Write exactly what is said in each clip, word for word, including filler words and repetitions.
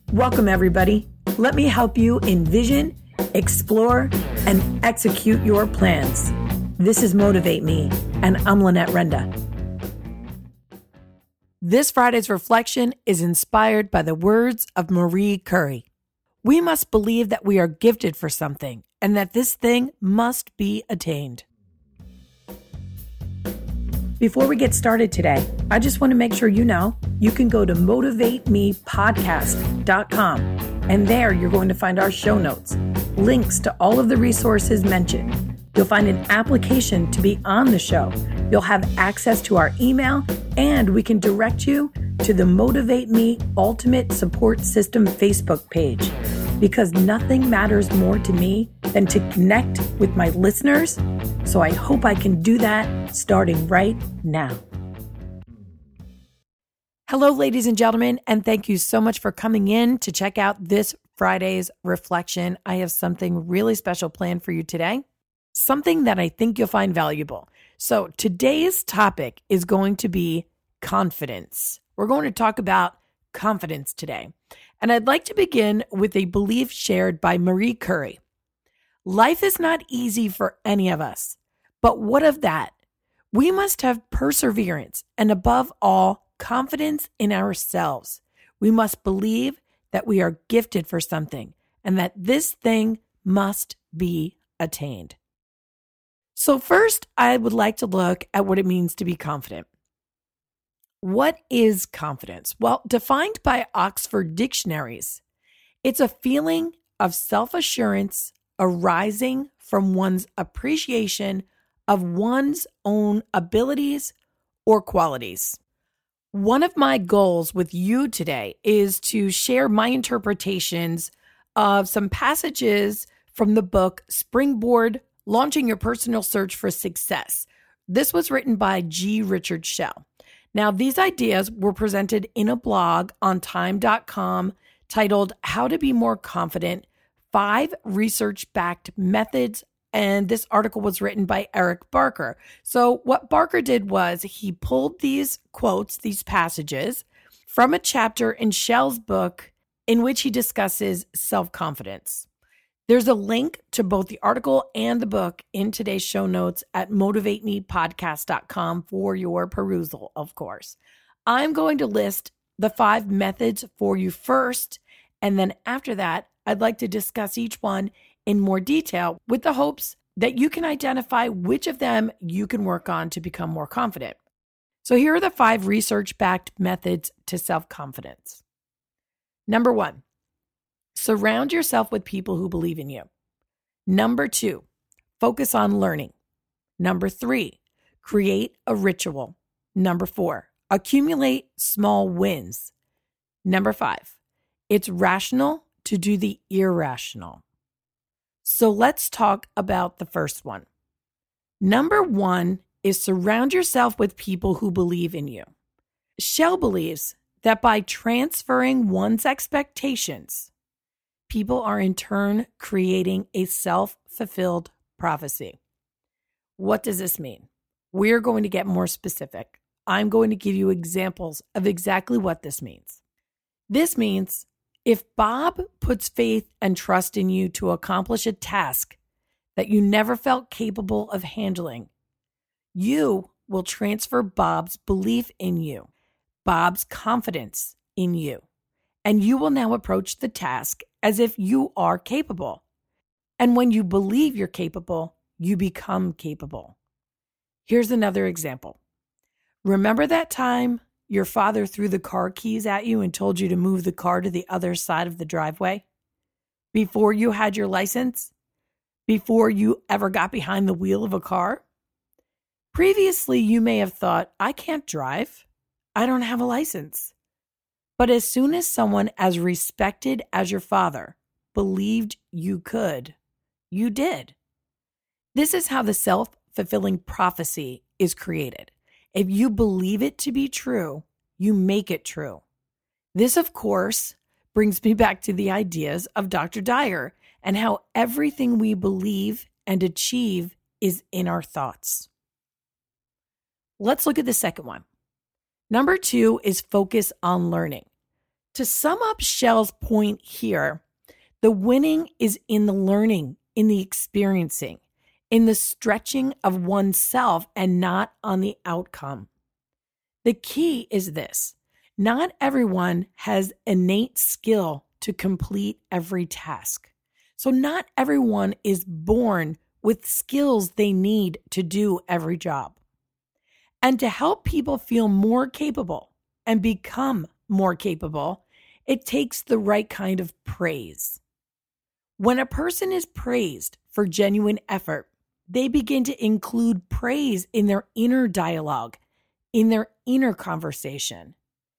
Welcome, everybody. Let me help you envision, explore, and execute your plans. This is Motivate Me, and I'm Lynette Renda. This Friday's reflection is inspired by the words of Marie Curie. We must believe that we are gifted for something and that this thing must be attained. Before we get started today, I just want to make sure you know you can go to motivate me podcast dot com, and there you're going to find our show notes, links to all of the resources mentioned. You'll find an application to be on the show. You'll have access to our email, and we can direct you to the Motivate Me Ultimate Support System Facebook page, because nothing matters more to me than to connect with my listeners. So I hope I can do that starting right now. Hello, ladies and gentlemen, and thank you so much for coming in to check out this Friday's reflection. I have something really special planned for you today, something that I think you'll find valuable. So today's topic is going to be confidence. We're going to talk about confidence today. And I'd like to begin with a belief shared by Marie Curie. Life is not easy for any of us, but what of that? We must have perseverance and, above all, confidence in ourselves. We must believe that we are gifted for something and that this thing must be attained. So first, I would like to look at what it means to be confident. What is confidence? Well, defined by Oxford dictionaries, it's a feeling of self-assurance arising from one's appreciation of one's own abilities or qualities. One of my goals with you today is to share my interpretations of some passages from the book Springboard: Launching Your Personal Search for Success. This was written by G. Richard Shell. Now, these ideas were presented in a blog on time dot com titled How to Be More Confident, Five Research-Backed Methods, and this article was written by Eric Barker. So what Barker did was he pulled these quotes, these passages, from a chapter in Shell's book in which he discusses self-confidence. There's a link to both the article and the book in today's show notes at motivate me podcast dot com for your perusal, of course. I'm going to list the five methods for you first, and then after that, I'd like to discuss each one in more detail with the hopes that you can identify which of them you can work on to become more confident. So here are the five research-backed methods to self-confidence. Number one, surround yourself with people who believe in you. Number two, focus on learning. Number three, create a ritual. Number four, accumulate small wins. Number five, it's rational to do the irrational. So let's talk about the first one. Number one is surround yourself with people who believe in you. Shell believes that by transferring one's expectations, people are in turn creating a self-fulfilled prophecy. What does this mean? We're going to get more specific. I'm going to give you examples of exactly what this means. This means if Bob puts faith and trust in you to accomplish a task that you never felt capable of handling, you will transfer Bob's belief in you, Bob's confidence in you, and you will now approach the task as if you are capable. And when you believe you're capable, you become capable. Here's another example. Remember that time your father threw the car keys at you and told you to move the car to the other side of the driveway? Before you had your license? Before you ever got behind the wheel of a car? Previously, you may have thought, I can't drive. I don't have a license. But as soon as someone as respected as your father believed you could, you did. This is how the self-fulfilling prophecy is created. If you believe it to be true, you make it true. This, of course, brings me back to the ideas of Doctor Dyer and how everything we believe and achieve is in our thoughts. Let's look at the second one. Number two is focus on learning. To sum up Shell's point here, the winning is in the learning, in the experiencing, in the stretching of oneself and not on the outcome. The key is this: not everyone has innate skill to complete every task. So not everyone is born with skills they need to do every job. And to help people feel more capable and become more capable, it takes the right kind of praise. When a person is praised for genuine effort, they begin to include praise in their inner dialogue, in their inner conversation.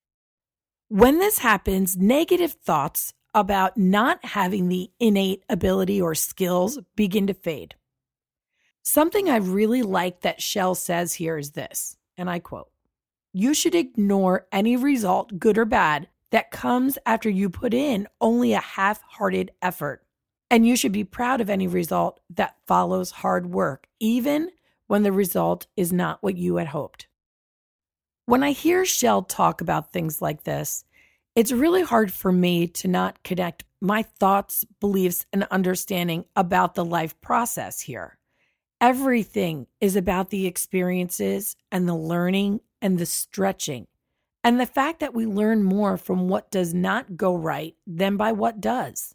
When this happens, negative thoughts about not having the innate ability or skills begin to fade. Something I really like that Shell says here is this, and I quote, "You should ignore any result, good or bad, that comes after you put in only a half-hearted effort. And you should be proud of any result that follows hard work, even when the result is not what you had hoped." When I hear Shell talk about things like this, it's really hard for me to not connect my thoughts, beliefs, and understanding about the life process here. Everything is about the experiences and the learning and the stretching, and the fact that we learn more from what does not go right than by what does.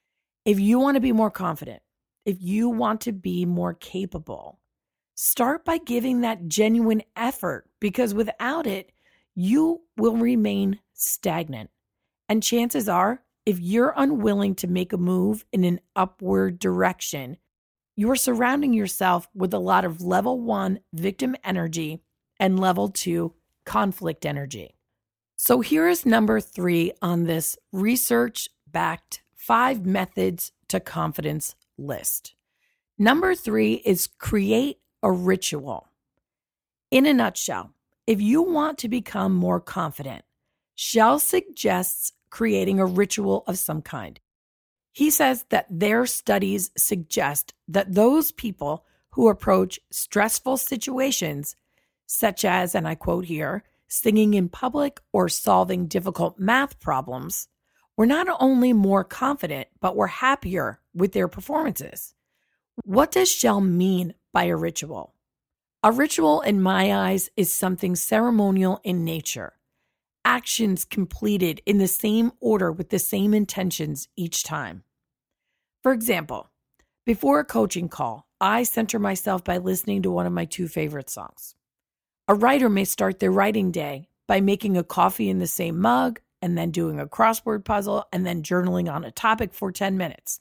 If you want to be more confident, if you want to be more capable, start by giving that genuine effort, because without it, you will remain stagnant. And chances are, if you're unwilling to make a move in an upward direction, you are surrounding yourself with a lot of level one victim energy and level two conflict energy. So here is number three on this research-backed five methods to confidence list. Number three is create a ritual. In a nutshell, if you want to become more confident, Shell suggests creating a ritual of some kind. He says that their studies suggest that those people who approach stressful situations, such as, and I quote here, singing in public or solving difficult math problems, were not only more confident, but were happier with their performances. What does Shell mean by a ritual? A ritual, in my eyes, is something ceremonial in nature. Actions completed in the same order with the same intentions each time. For example, before a coaching call, I center myself by listening to one of my two favorite songs. A writer may start their writing day by making a coffee in the same mug, and then doing a crossword puzzle, and then journaling on a topic for ten minutes.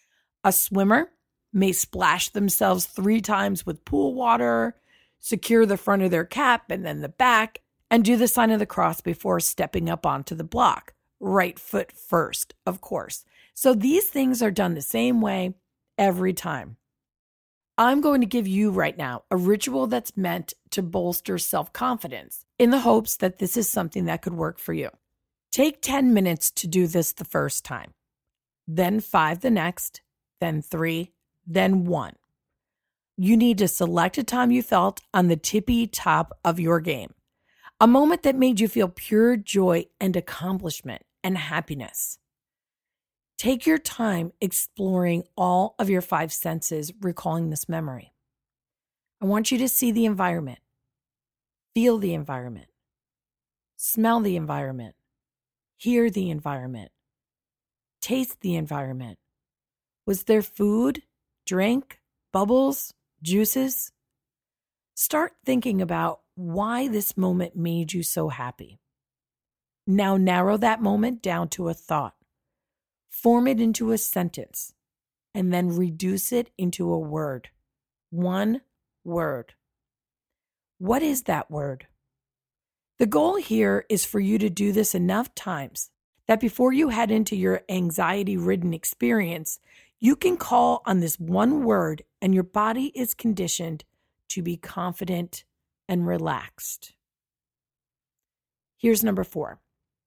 A swimmer may splash themselves three times with pool water, secure the front of their cap and then the back, and do the sign of the cross before stepping up onto the block. Right foot first, of course. So these things are done the same way every time. I'm going to give you right now a ritual that's meant to bolster self-confidence in the hopes that this is something that could work for you. Take ten minutes to do this the first time, then five the next, then three, then one. You need to select a time you felt on the tippy top of your game, a moment that made you feel pure joy and accomplishment and happiness. Take your time exploring all of your five senses, recalling this memory. I want you to see the environment, feel the environment, smell the environment, hear the environment, taste the environment. Was there food, drink, bubbles, juices? Start thinking about why this moment made you so happy. Now narrow that moment down to a thought. Form it into a sentence, and then reduce it into a word. One word. What is that word? The goal here is for you to do this enough times that before you head into your anxiety-ridden experience, you can call on this one word and your body is conditioned to be confident and relaxed. Here's number four.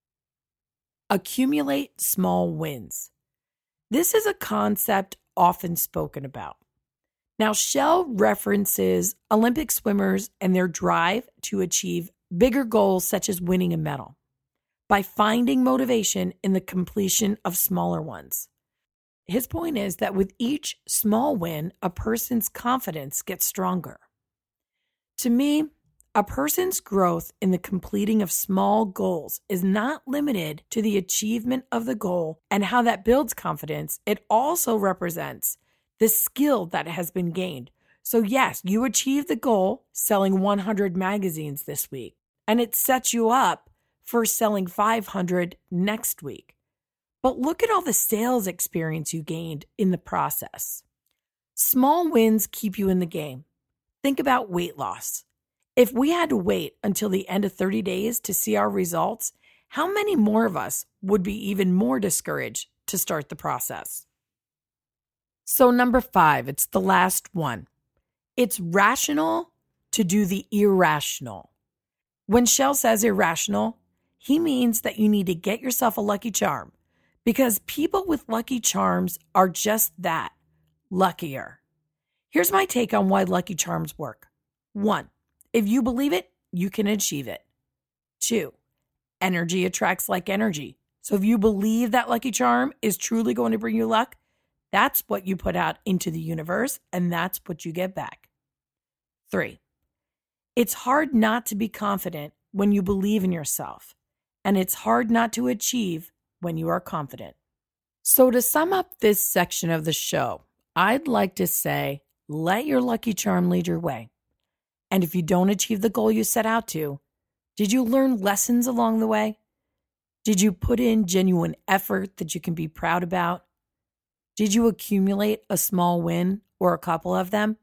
Accumulate small wins. This is a concept often spoken about. Now, Shell references Olympic swimmers and their drive to achieve bigger goals such as winning a medal. by finding motivation in the completion of smaller ones. His point is that with each small win, a person's confidence gets stronger. To me, a person's growth in the completing of small goals is not limited to the achievement of the goal and how that builds confidence. It also represents the skill that has been gained. So yes, you achieved the goal selling one hundred magazines this week, and it sets you up for selling five hundred next week. But look at all the sales experience you gained in the process. Small wins keep you in the game. Think about weight loss. If we had to wait until the end of thirty days to see our results, how many more of us would be even more discouraged to start the process? So number five, it's the last one. It's rational to do the irrational. When Shell says irrational, he means that you need to get yourself a Lucky Charm, because people with Lucky Charms are just that, luckier. Here's my take on why Lucky Charms work. One, if you believe it, you can achieve it. Two, energy attracts like energy. So if you believe that Lucky Charm is truly going to bring you luck, that's what you put out into the universe, and that's what you get back. Three, it's hard not to be confident when you believe in yourself, and it's hard not to achieve when you are confident. So to sum up this section of the show, I'd like to say, let your Lucky Charm lead your way. And if you don't achieve the goal you set out to, did you learn lessons along the way? Did you put in genuine effort that you can be proud about? Did you accumulate a small win or a couple of them?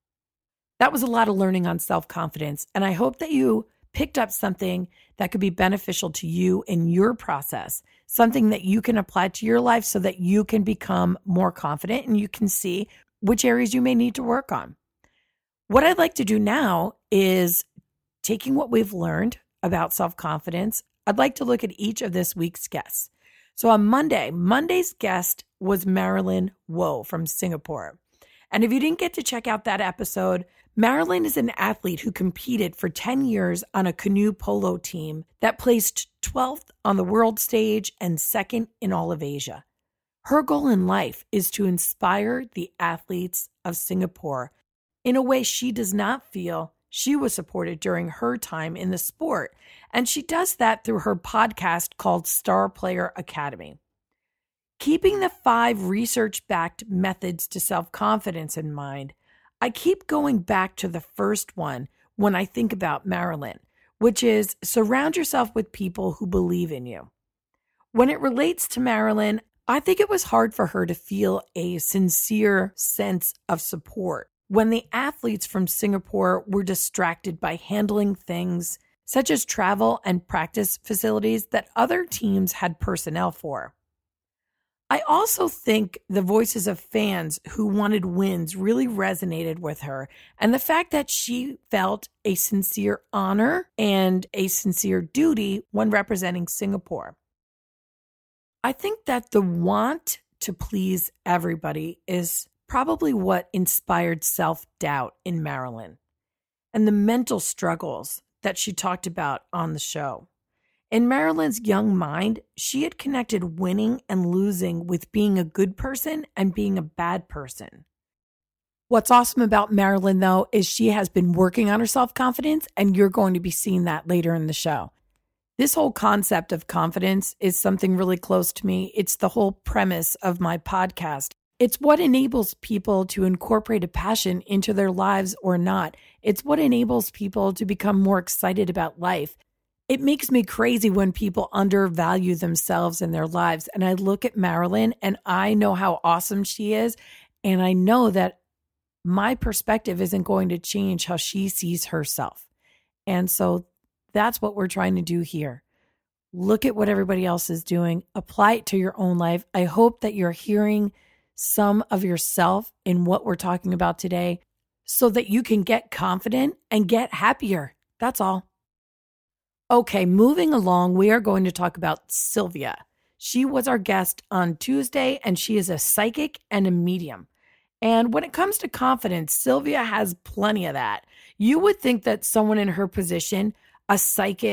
That was a lot of learning on self-confidence, and I hope that you picked up something that could be beneficial to you in your process, something that you can apply to your life so that you can become more confident and you can see which areas you may need to work on. What I'd like to do now is taking what we've learned about self-confidence, I'd like to look at each of this week's guests. So on Monday, Monday's guest was Marilyn Wo from Singapore. And if you didn't get to check out that episode, Marilyn is an athlete who competed for ten years on a canoe polo team that placed twelfth on the world stage and second in all of Asia. Her goal in life is to inspire the athletes of Singapore in a way she does not feel she was supported during her time in the sport. And she does that through her podcast called Star Player Academy. Keeping the five research-backed methods to self-confidence in mind, I keep going back to the first one when I think about Marilyn, which is surround yourself with people who believe in you. When it relates to Marilyn, I think it was hard for her to feel a sincere sense of support when the athletes from Singapore were distracted by handling things such as travel and practice facilities that other teams had personnel for. I also think the voices of fans who wanted wins really resonated with her, and the fact that she felt a sincere honor and a sincere duty when representing Singapore. I think that the want to please everybody is probably what inspired self-doubt in Marilyn and the mental struggles that she talked about on the show. In Marilyn's young mind, she had connected winning and losing with being a good person and being a bad person. What's awesome about Marilyn, though, is she has been working on her self-confidence, and you're going to be seeing that later in the show. This whole concept of confidence is something really close to me. It's the whole premise of my podcast. It's what enables people to incorporate a passion into their lives or not. It's what enables people to become more excited about life. It makes me crazy when people undervalue themselves in their lives. And I look at Marilyn and I know how awesome she is. And I know that my perspective isn't going to change how she sees herself. And so that's what we're trying to do here. Look at what everybody else is doing. Apply it to your own life. I hope that you're hearing some of yourself in what we're talking about today so that you can get confident and get happier. That's all. Okay, moving along, we are going to talk about Sylvia. She was our guest on Tuesday, and she is a psychic and a medium. And when it comes to confidence, Sylvia has plenty of that. You would think that someone in her position, a psychic,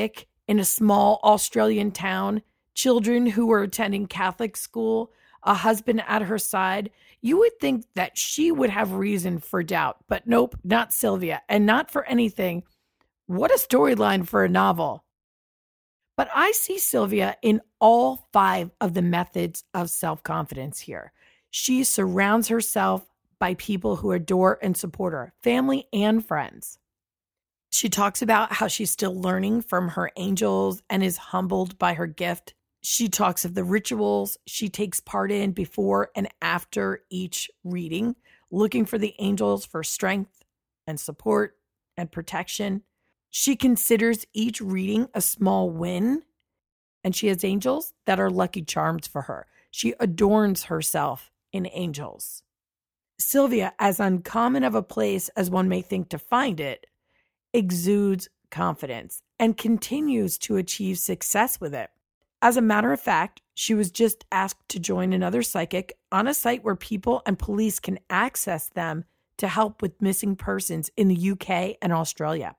in a small Australian town, children who were attending Catholic school, a husband at her side, you would think that she would have reason for doubt. But nope, not Sylvia, and not for anything. What a storyline for a novel. But I see Sylvia in all five of the methods of self-confidence here. She surrounds herself by people who adore and support her, family and friends. She talks about how she's still learning from her angels and is humbled by her gift. She talks of the rituals she takes part in before and after each reading, looking for the angels for strength and support and protection. She considers each reading a small win, and she has angels that are lucky charms for her. She adorns herself in angels. Sylvia, as uncommon of a place as one may think to find it, exudes confidence and continues to achieve success with it. As a matter of fact, she was just asked to join another psychic on a site where people and police can access them to help with missing persons in the U K and Australia.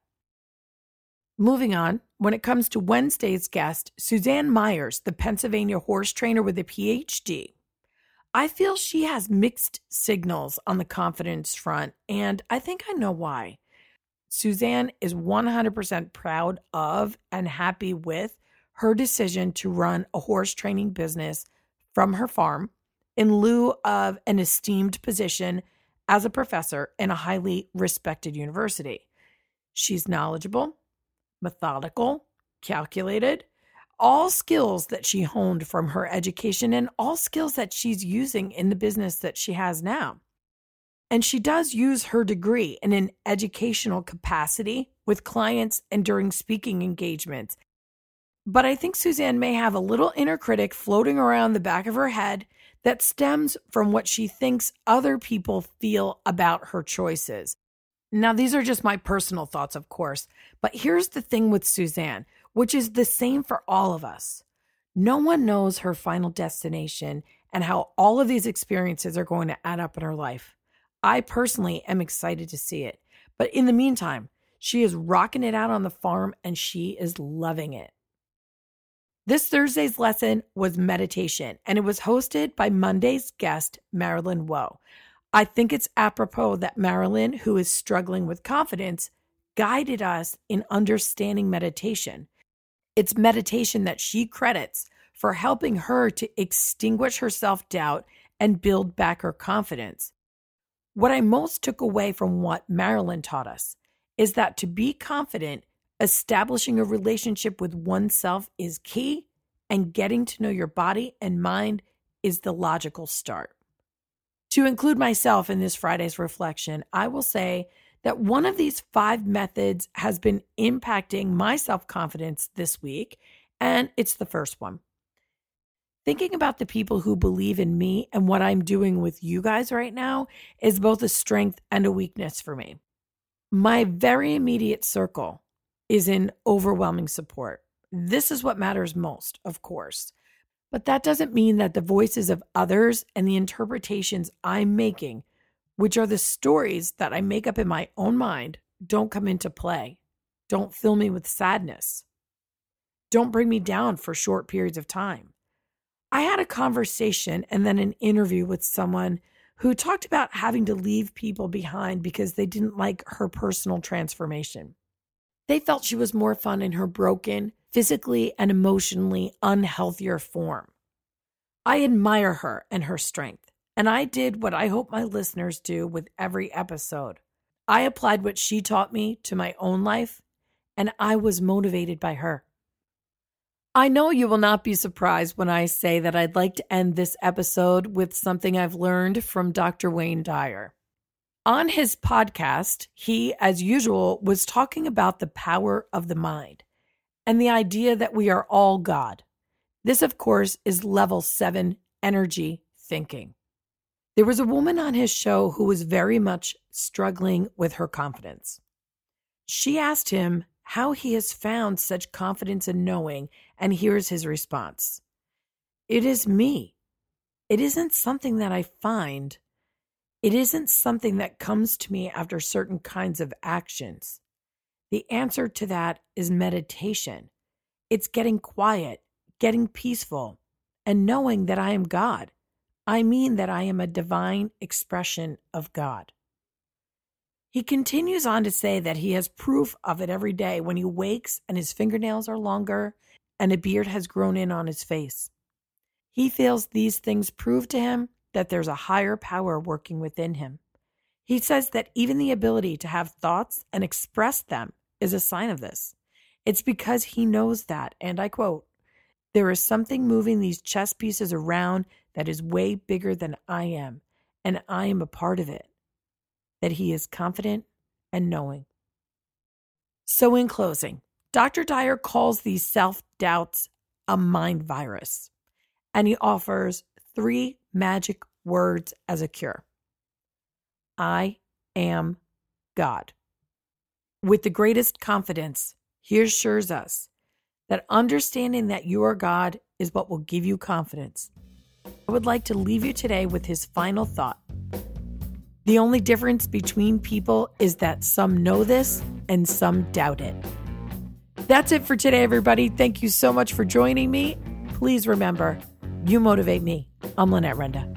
Moving on, when it comes to Wednesday's guest, Suzanne Myers, the Pennsylvania horse trainer with a P H D, I feel she has mixed signals on the confidence front, and I think I know why. Suzanne is one hundred percent proud of and happy with her decision to run a horse training business from her farm in lieu of an esteemed position as a professor in a highly respected university. She's knowledgeable, methodical, calculated, all skills that she honed from her education and all skills that she's using in the business that she has now. And she does use her degree in an educational capacity with clients and during speaking engagements. But I think Suzanne may have a little inner critic floating around the back of her head that stems from what she thinks other people feel about her choices. Now, these are just my personal thoughts, of course, but here's the thing with Suzanne, which is the same for all of us. No one knows her final destination and how all of these experiences are going to add up in her life. I personally am excited to see it. But in the meantime, she is rocking it out on the farm and she is loving it. This Thursday's lesson was meditation, and it was hosted by Monday's guest, Marilyn Woe. I think it's apropos that Marilyn, who is struggling with confidence, guided us in understanding meditation. It's meditation that she credits for helping her to extinguish her self-doubt and build back her confidence. What I most took away from what Marilyn taught us is that to be confident, establishing a relationship with oneself is key, and getting to know your body and mind is the logical start. To include myself in this Friday's reflection, I will say that one of these five methods has been impacting my self-confidence this week, and it's the first one. Thinking about the people who believe in me and what I'm doing with you guys right now is both a strength and a weakness for me. My very immediate circle is in overwhelming support. This is what matters most, of course. But that doesn't mean that the voices of others and the interpretations I'm making, which are the stories that I make up in my own mind, don't come into play. Don't fill me with sadness. Don't bring me down for short periods of time. I had a conversation and then an interview with someone who talked about having to leave people behind because they didn't like her personal transformation. They felt she was more fun in her broken, physically and emotionally unhealthier form. I admire her and her strength, and I did what I hope my listeners do with every episode. I applied what she taught me to my own life, and I was motivated by her. I know you will not be surprised when I say that I'd like to end this episode with something I've learned from Doctor Wayne Dyer. On his podcast, he, as usual, was talking about the power of the mind and the idea that we are all God. This, of course, is level seven energy thinking. There was a woman on his show who was very much struggling with her confidence. She asked him how he has found such confidence in knowing, and here's his response. It is me. It isn't something that I find. It isn't something that comes to me after certain kinds of actions. The answer to that is meditation. It's getting quiet, getting peaceful, and knowing that I am God. I mean that I am a divine expression of God. He continues on to say that he has proof of it every day when he wakes and his fingernails are longer and a beard has grown in on his face. He feels these things prove to him that there's a higher power working within him. He says that even the ability to have thoughts and express them is a sign of this. It's because he knows that, and I quote, "There is something moving these chess pieces around that is way bigger than I am, and I am a part of it." That he is confident and knowing. So in closing, Doctor Dyer calls these self-doubts a mind virus, and he offers three magic words as a cure. I am God. With the greatest confidence, he assures us that understanding that you are God is what will give you confidence. I would like to leave you today with his final thought. The only difference between people is that some know this and some doubt it. That's it for today, everybody. Thank you so much for joining me. Please remember, you motivate me. I'm Lynette Renda.